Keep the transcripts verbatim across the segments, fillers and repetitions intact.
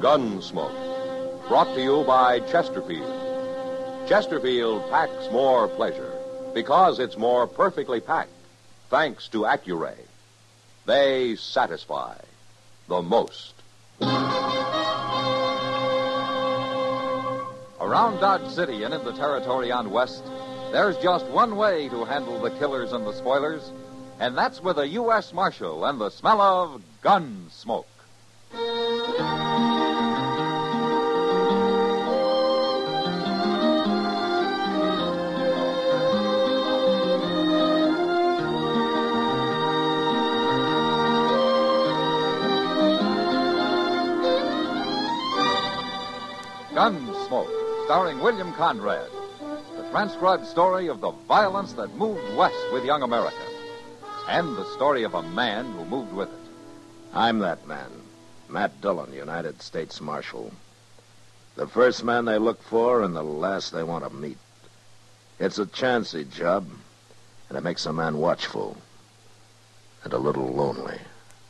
Gunsmoke. Brought to you by Chesterfield. Chesterfield packs more pleasure because it's more perfectly packed, thanks to Accuray. They satisfy the most. Around Dodge City and in the territory on West, there's just one way to handle the killers and the spoilers, and that's with a U S Marshal and the smell of gun smoke. Gunsmoke, starring William Conrad. The transcribed story of the violence that moved west with young America. And the story of a man who moved with it. I'm that man, Matt Dillon, United States Marshal. The first man they look for and the last they want to meet. It's a chancy job, and it makes a man watchful and a little lonely.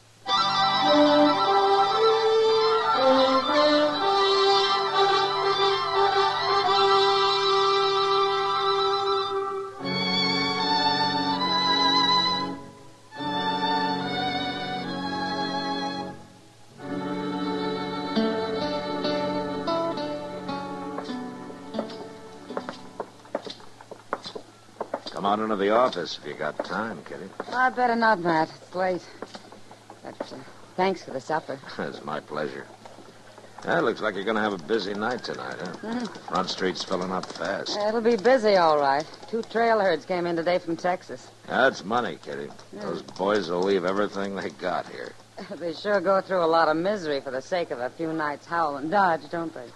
Come on into the office if you got time, Kitty. I better not, Matt. It's late. But uh, thanks for the supper. It's my pleasure. That looks like you're going to have a busy night tonight, huh? Mm. Front Street's filling up fast. It'll be busy, all right. Two trail herds came in today from Texas. That's money, Kitty. Mm. Those boys will leave everything they got here. They sure go through a lot of misery for the sake of a few nights howl and dodge, don't they?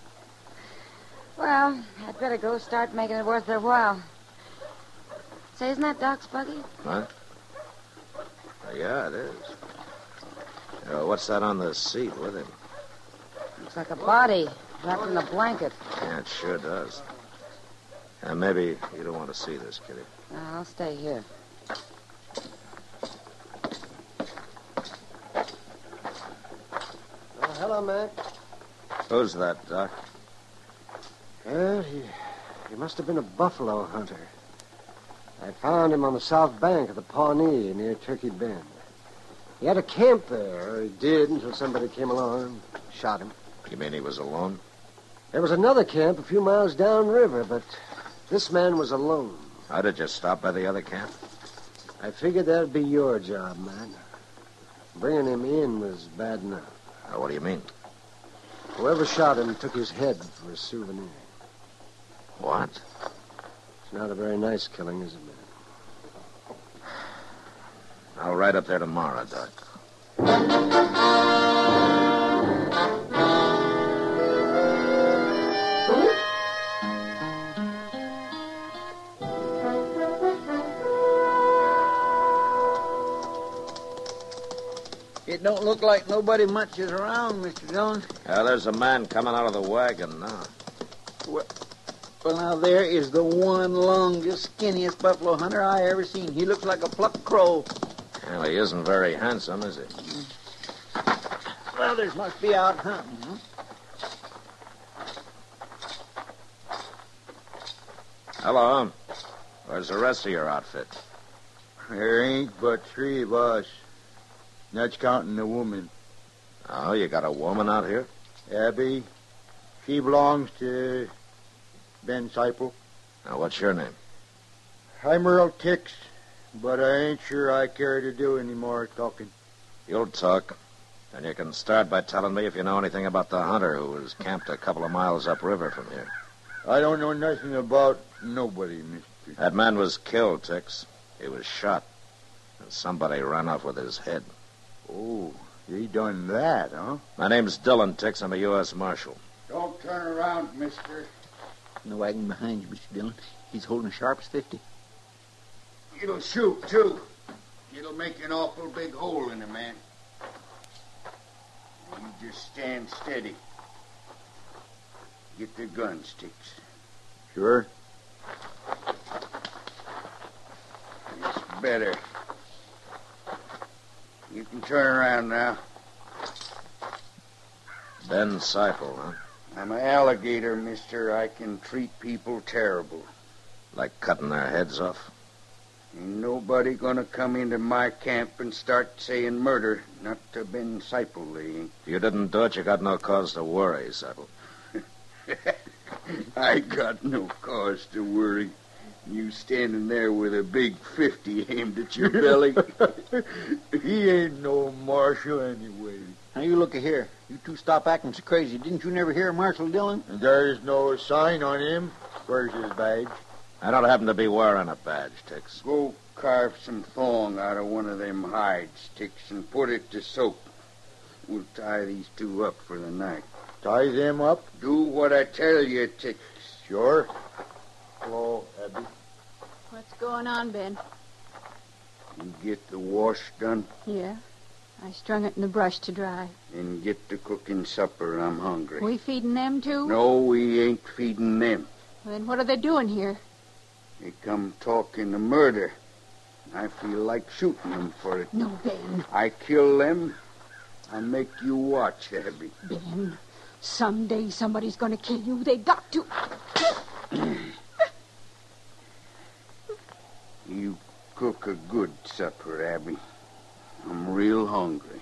Well, I'd better go start making it worth their while. Say, isn't that Doc's buggy? What? Yeah, it is. Uh, what's that on the seat with him? Looks like a body wrapped in a blanket. Yeah, it sure does. Uh, maybe you don't want to see this, Kitty. No, I'll stay here. Uh, hello, Mac. Who's that, Doc? Well, he, he must have been a buffalo hunter. I found him on the south bank of the Pawnee near Turkey Bend. He had a camp there, or he did, until somebody came along and shot him. You mean he was alone? There was another camp a few miles downriver, but this man was alone. How did you stop by the other camp? I figured that'd be your job, man. Bringing him in was bad enough. Uh, what do you mean? Whoever shot him took his head for a souvenir. What? It's not a very nice killing, is it, man? I'll ride up there tomorrow, Doc. It don't look like nobody much is around, Mister Dillon. Uh, there's a man coming out of the wagon now. Well, well, now, there is the one longest, skinniest buffalo hunter I ever seen. He looks like a plucked crow. Well, he isn't very handsome, is he? Well, there's must be out hunting, huh? Hello. Where's the rest of your outfit? There ain't but three of us. That's counting the woman. Oh, you got a woman out here? Abby. She belongs to Ben Seipel. Now, what's your name? I'm Earl Tix, but I ain't sure I care to do any more talking. You'll talk. And you can start by telling me if you know anything about the hunter who was camped a couple of miles upriver from here. I don't know nothing about nobody, mister. That man was killed, Tix. He was shot. And somebody ran off with his head. Oh, he done that, huh? My name's Dillon, Tix. I'm a U S Marshal. Don't turn around, mister. In the wagon behind you, Mister Dillon. He's holding as sharp as fifty. It'll shoot, too. It'll make an awful big hole in a man. You just stand steady. Get the gun sticks. Sure. It's better. You can turn around now. Ben Seipel, huh? I'm an alligator, mister. I can treat people terrible. Like cutting their heads off? Ain't nobody gonna come into my camp and start saying murder. Not to Ben Seipel, they ain't. If you didn't do it, you got no cause to worry, Seipel. I got no cause to worry. You standing there with a big fifty aimed at your belly. He ain't no marshal anyway. Now, you look here. You two stop acting so crazy. Didn't you never hear of Marshal Dillon? And there's no sign on him. Where's his badge? I don't happen to be wearing a badge, Tix. Go carve some thong out of one of them hide sticks and put it to soak. We'll tie these two up for the night. Tie them up? Do what I tell you, Tix. Sure. Hello, Abby. What's going on, Ben? You get the wash done Yeah. I strung it in the brush to dry. and get to cooking supper. I'm hungry. We feeding them, too? No, we ain't feeding them. Then what are they doing here? They come talking of murder. I feel like shooting them for it. No, Ben. I kill them, I make you watch, Abby. Ben, someday somebody's going to kill you. They got to. You cook a good supper, Abby. I'm real hungry.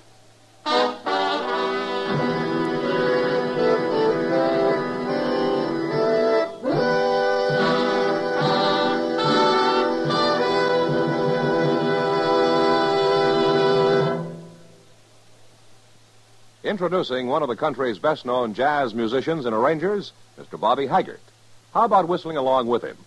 Introducing one of the country's best-known jazz musicians and arrangers, Mister Bobby Haggart. How about whistling along with him?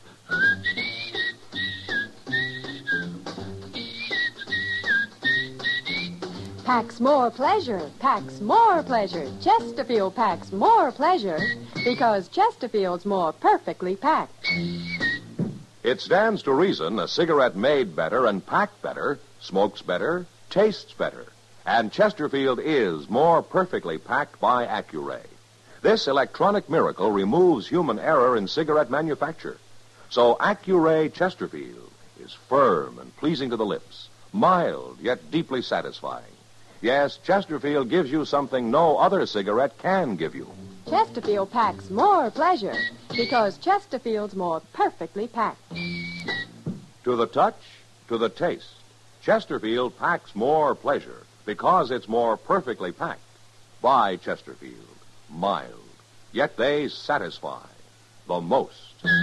Packs more pleasure, packs more pleasure. Chesterfield packs more pleasure because Chesterfield's more perfectly packed. It stands to reason a cigarette made better and packed better smokes better, tastes better. And Chesterfield is more perfectly packed by Accuray. This electronic miracle removes human error in cigarette manufacture. So Accuray Chesterfield is firm and pleasing to the lips, mild yet deeply satisfying. Yes, Chesterfield gives you something no other cigarette can give you. Chesterfield packs more pleasure because Chesterfield's more perfectly packed. To the touch, to the taste, Chesterfield packs more pleasure because it's more perfectly packed. By Chesterfield, mild, yet they satisfy the most.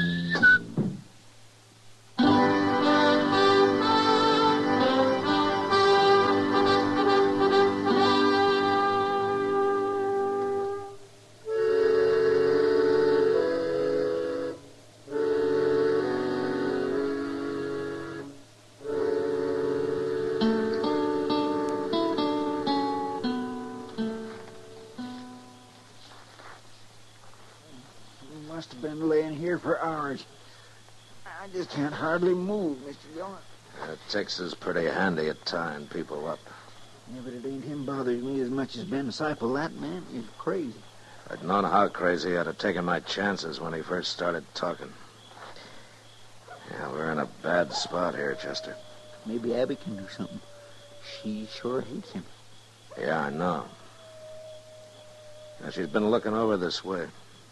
Must have been laying here for hours. I just can't hardly move, Mister Dillon. Uh, Tix is pretty handy at tying people up. Yeah, but it ain't him bothers me as much as Ben Seipel. That man is crazy. If I'd known how crazy I'd have taken my chances when he first started talking. Yeah, we're in a bad spot here, Chester. Maybe Abby can do something. She sure hates him. Yeah, I know. Now, she's been looking over this way.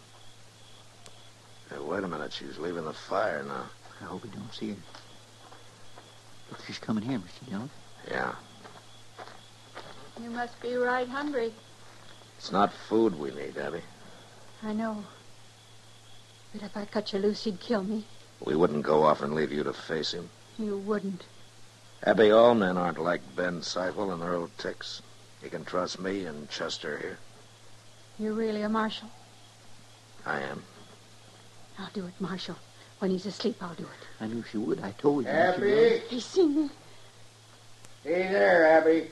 Hey, wait a minute. She's leaving the fire now. I hope he don't see her. Look, she's coming here, Mister Dillon. Yeah. You must be right hungry. It's not food we need, Abby. I know. But if I cut you loose, he'd kill me. We wouldn't go off and leave you to face him. You wouldn't. Abby, all men aren't like Ben Seipel and Earl Tix. You can trust me and Chester here. You're really a marshal? I am. I'll do it, Marshal. When he's asleep, I'll do it. I knew she would. I told you. Mister Dillon. Abby? He's seen me. Hey there, Abby.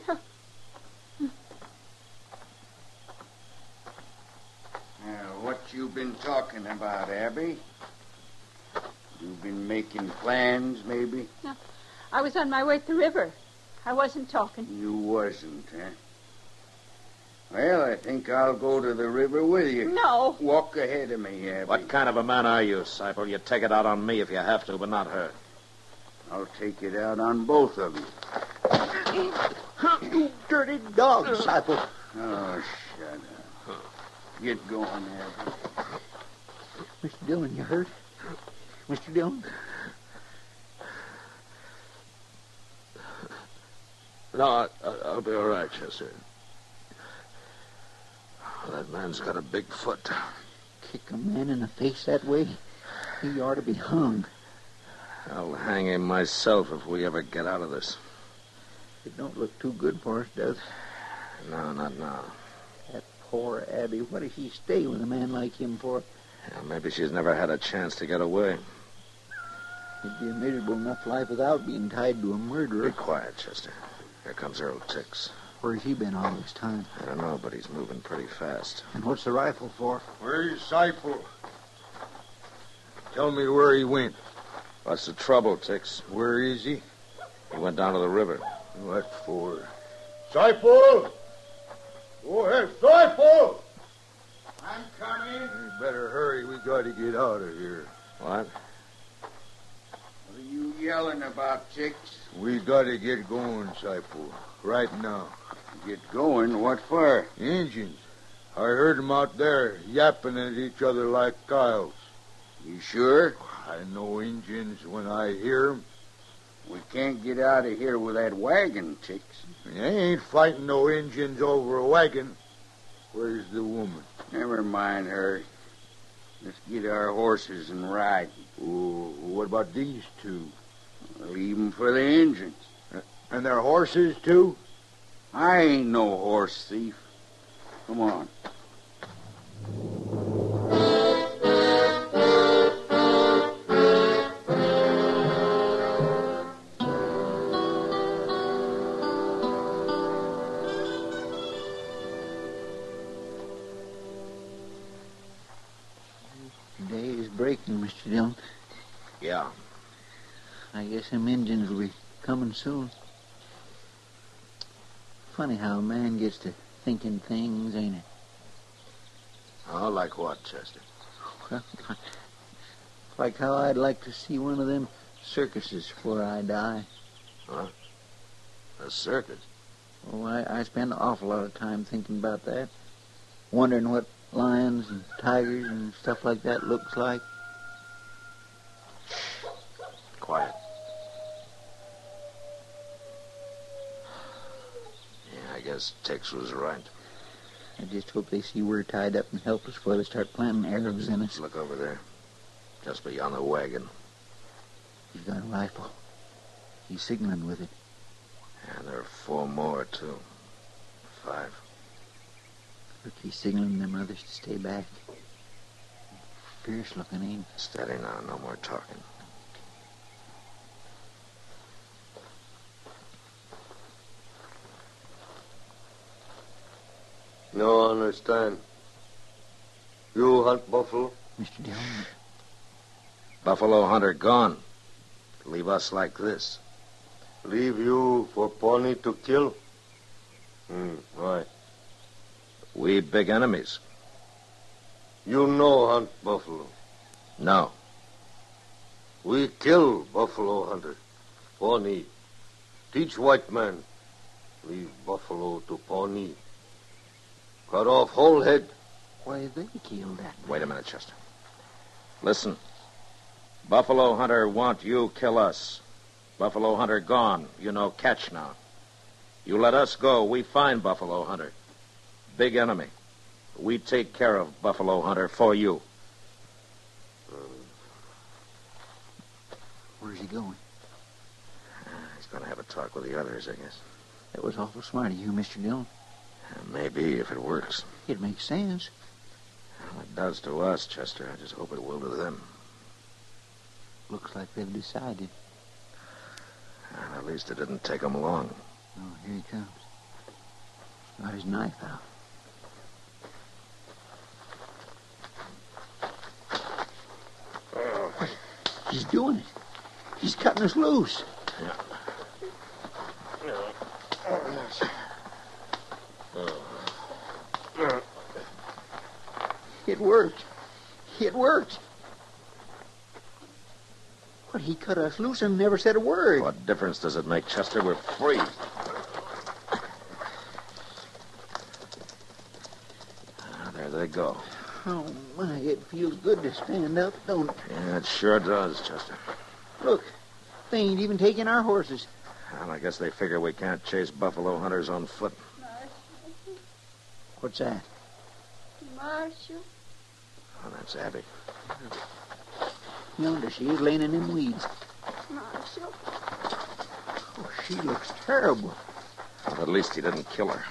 Now, what you been talking about, Abby? You've been making plans, maybe? No, I was on my way to the river. I wasn't talking. You wasn't, huh? Well, I think I'll go to the river with you. No. Walk ahead of me, Abby. What kind of a man are you, Seipel? You take it out on me if you have to, but not her. I'll take it out on both of you. You dirty dog, Seipel. Oh, shut up. Get going, Abby. Mister Dillon, you hurt? Mister Dillon? No, I, I'll be all right, Chester. That man's got a big foot. Kick a man in the face that way? He ought to be hung. I'll hang him myself if we ever get out of this. It don't look too good for us, does it? No, not now. That poor Abby. What does she stay with a man like him for? Yeah, maybe she's never had a chance to get away. It'd be a miserable enough life without being tied to a murderer. Be quiet, Chester. Here comes Earl Tix. Where's he been all this time? I don't know, but he's moving pretty fast. And what's the rifle for? Where's Seifel? Tell me where he went. What's the trouble, Tix? Where is he? He went down to the river. What for? Seifel! Go ahead, Seifel! I'm coming. You better hurry. We got to get out of here. What? What are you yelling about, Tix? We got to get going, Seifel. Right now. Get going? What for? Injuns. I heard 'em out there yapping at each other like coyotes. You sure? I know Injuns when I hear 'em. We can't get out of here with that wagon, Tix. You ain't fighting no Injuns over a wagon. Where's the woman? Never mind her. Let's get our horses and ride. Oh, what about these two? Leave 'em for the engines. And their horses, too? I ain't no horse thief. Come on. Day is breaking, Mister Dillon. Yeah. I guess them Indians will be coming soon. Funny how a man gets to thinking things, ain't it? Oh, like what, Chester? Well, like how I'd like to see one of them circuses before I die. Huh? A circus? Oh, I, I spend an awful lot of time thinking about that. Wondering what lions and tigers and stuff like that looks like. Quiet. Yeah, I guess Tex was right. I just hope they see we're tied up and helpless before they start planting arrows in us. Look over there. Just beyond the wagon. He's got a rifle. He's signaling with it. And there are four more, too. Five. Look, he's signaling them others to stay back. Fierce looking, ain't he? Steady now, no more talking. No understand. You hunt buffalo? Mister Dillon. Buffalo hunter gone. Leave us like this. Leave you for Pawnee to kill? Hmm, why? We big enemies. You know hunt buffalo? No. We kill buffalo hunter. Pawnee. Teach white man. Leave buffalo to Pawnee. Cut off whole head. Why they killed that man? Wait a minute, Chester. Listen. Buffalo hunter want you kill us. Buffalo hunter gone. You know catch now. You let us go, we find Buffalo hunter. Big enemy. We take care of Buffalo hunter for you. Where's he going? He's going to have a talk with the others, I guess. That was awful smart of you, Mister Dillon. Maybe, if it works. It makes sense. Well, it does to us, Chester. I just hope it will to them. Looks like they've decided. And at least it didn't take them long. Oh, here he comes. Got his knife out. What? He's doing it. He's cutting us loose. Yeah. It worked. It worked. What, he cut us loose and never said a word. What difference does it make, Chester? We're free. Ah, there they go. Oh, my, it feels good to stand up, don't it? Yeah, it sure does, Chester. Look, they ain't even taking our horses. Well, I guess they figure we can't chase buffalo hunters on foot. What's that? Marshal. Oh, that's Abby. Yonder she is laying in them weeds. Marshal. Oh, she looks terrible. Well, at least he didn't kill her.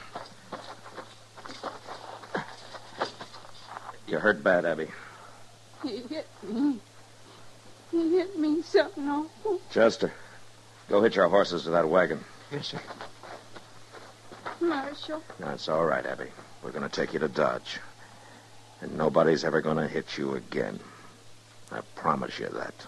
You hurt bad, Abby. He hit me. He hit me something awful. Chester, go hitch our horses to that wagon. Yes, sir. Marshal. That's all right, Abby. We're going to take you to Dodge. And nobody's ever going to hit you again. I promise you that.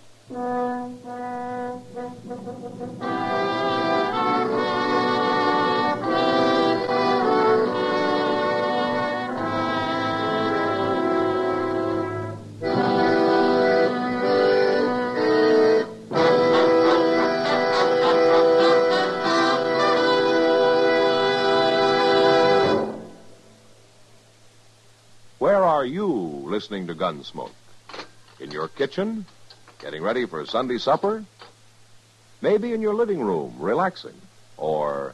Where are you listening to Gunsmoke? In your kitchen? Getting ready for Sunday supper? Maybe in your living room, relaxing? Or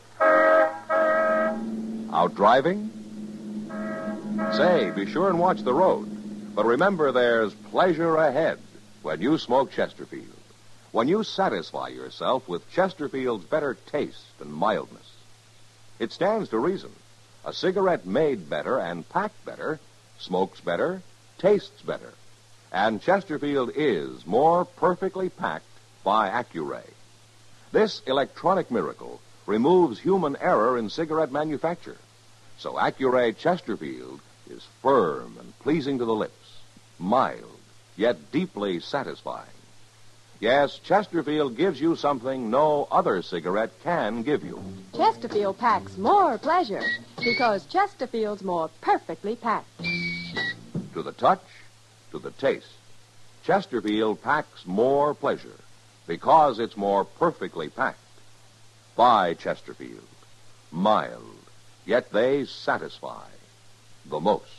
out driving? Say, be sure and watch the road. But remember, there's pleasure ahead when you smoke Chesterfield. When you satisfy yourself with Chesterfield's better taste and mildness. It stands to reason. A cigarette made better and packed better smokes better, tastes better. And Chesterfield is more perfectly packed by Accuray. This electronic miracle removes human error in cigarette manufacture. So Accuray Chesterfield is firm and pleasing to the lips, mild, yet deeply satisfying. Yes, Chesterfield gives you something no other cigarette can give you. Chesterfield packs more pleasure because Chesterfield's more perfectly packed. To the touch, to the taste, Chesterfield packs more pleasure because it's more perfectly packed. By Chesterfield. Mild, yet they satisfy the most.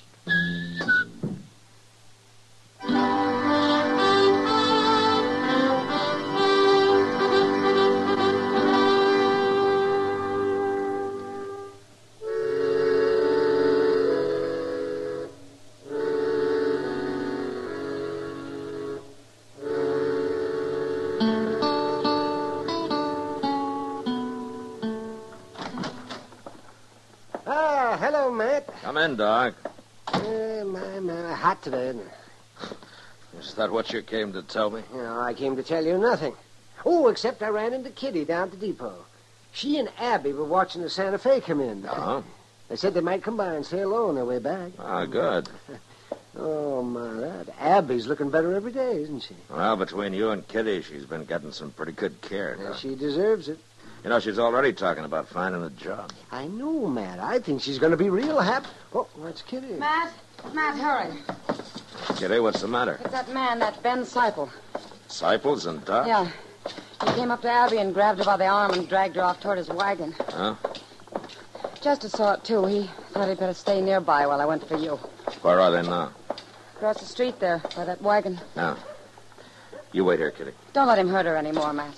Ah, hello, Matt. Come in, Doc. Uh, my, my, hot today, isn't it? Is that what you came to tell me? You know, I came to tell you nothing. Oh, except I ran into Kitty down at the depot. She and Abby were watching the Santa Fe come in. Uh-huh. They said they might come by and say hello on their way back. Ah, good. Oh, my, that Abby's looking better every day, isn't she? Well, between you and Kitty, she's been getting some pretty good care. Yeah, Doc. she deserves it. You know, she's already talking about finding a job. I know, Matt. I think she's going to be real happy. Oh, that's Kitty. Matt, Matt, hurry. Kitty, what's the matter? It's that man, that Ben Seipel. Disciples and Doc? Yeah. He came up to Abby and grabbed her by the arm and dragged her off toward his wagon. Huh? Chester saw it, too. He thought he'd better stay nearby while I went for you. Where are they now? Across the street there, by that wagon. Now, you wait here, Kitty. Don't let him hurt her anymore, Matt.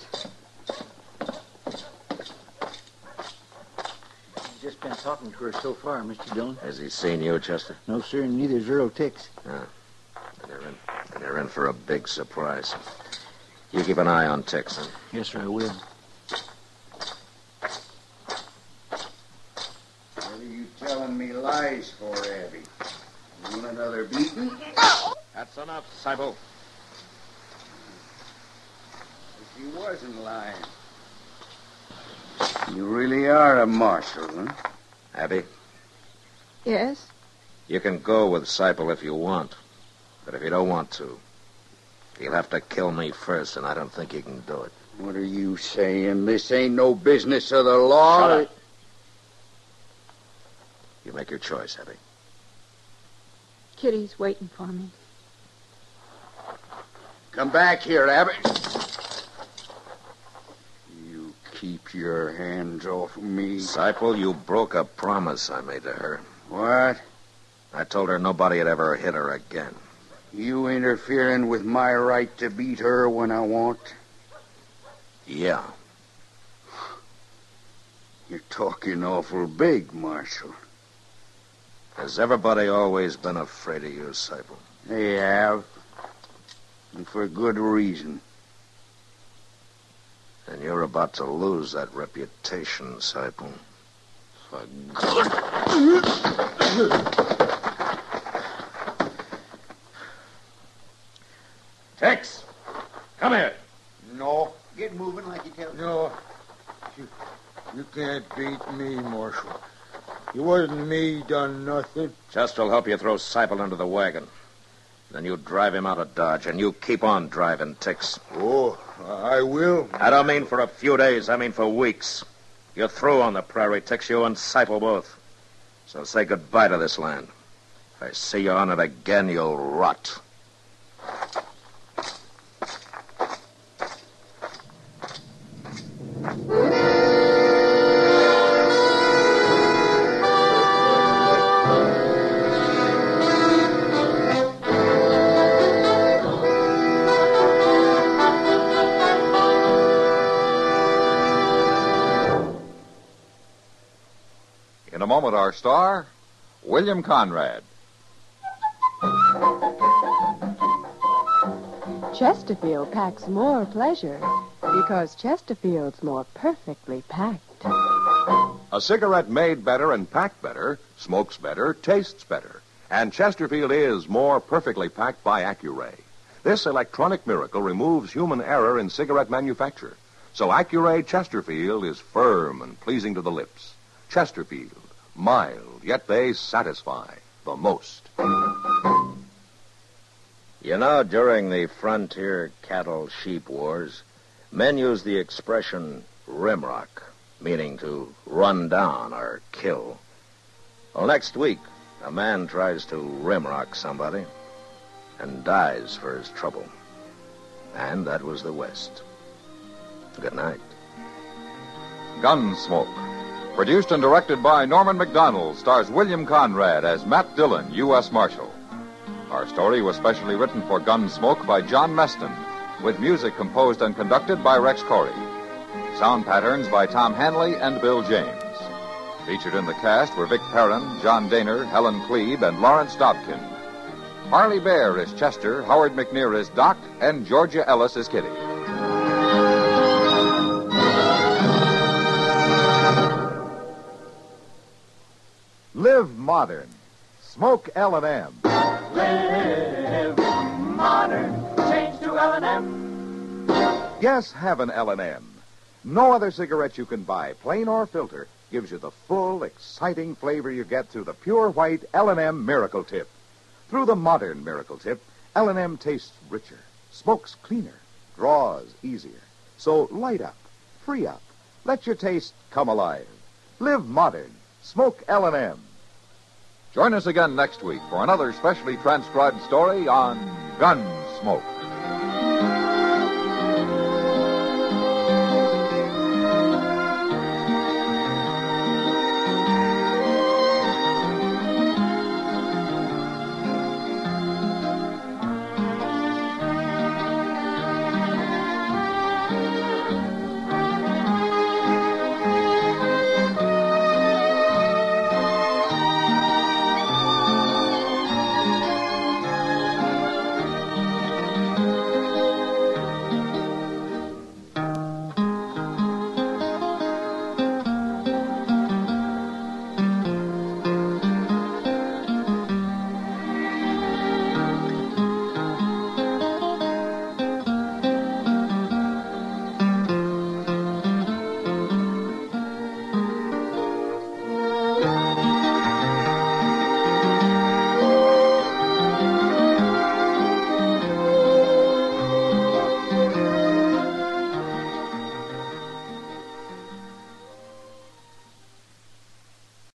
Just been talking to her so far, Mister Dillon. Has he seen you, Chester? No, sir, and neither's Earl Tix. Yeah. They're in, they're in for a big surprise. You keep an eye on Tix, huh? Yes, sir, I will. What are you telling me lies for, Abby? You want another beating? That's enough, Seipel. She wasn't lying. You really are a marshal, huh? Abby, Yes? you can go with Seipel if you want. But if you don't want to, you'll have to kill me first, and I don't think you can do it. What are you saying? This ain't no business of the law. Shut up. You make your choice, Abby. Kitty's waiting for me. Come back here, Abby. You keep your hands off of me. Seipel, you broke a promise I made to her. What? I told her nobody had ever hit her again. You interfering with my right to beat her when I want? Yeah. You're talking awful big, Marshal. Has everybody always been afraid of you, Seipel? They have. And for good reason. And you're about to lose that reputation, Seipel. For good. Tex! Come here. No, Get moving like you tell me. no. You, you can't beat me, Marshal. It wasn't me done nothing. Chester'll help you throw Seipel into the wagon. Then you drive him out of Dodge, and you keep on driving, Tex. Oh, I will. I don't mean for a few days. I mean for weeks. You're through on the prairie, Tex, you and Seipel both. So say goodbye to this land. If I see you on it again, you'll rot. In a moment, our star, William Conrad. Chesterfield packs more pleasure because Chesterfield's more perfectly packed. A cigarette made better and packed better, smokes better, tastes better. And Chesterfield is more perfectly packed by Accuray. This electronic miracle removes human error in cigarette manufacture. So Accuray Chesterfield is firm and pleasing to the lips. Chesterfield, mild, yet they satisfy the most. You know, during the frontier cattle-sheep wars, men used the expression rimrock, meaning to run down or kill. Well, next week, a man tries to rimrock somebody and dies for his trouble. And that was the West. Good night. Gunsmoke. Produced and directed by Norman McDonald, stars William Conrad as Matt Dillon, U S Marshal. Our story was specially written for Gunsmoke by John Meston, with music composed and conducted by Rex Corey. Sound patterns by Tom Hanley and Bill James. Featured in the cast were Vic Perrin, John Daner, Helen Klebe, and Lawrence Dobkin. Harley Bear is Chester, Howard McNear is Doc, and Georgia Ellis is Kitty. Live modern. Smoke L and M. Live modern. Change to L and M. Yes, have an L and M. No other cigarette you can buy, plain or filter, gives you the full, exciting flavor you get through the pure white L and M Miracle Tip. Through the modern Miracle Tip, L and M tastes richer, smokes cleaner, draws easier. So light up, free up, let your taste come alive. Live modern. Smoke L and M. Join us again next week for another specially transcribed story on Gunsmoke.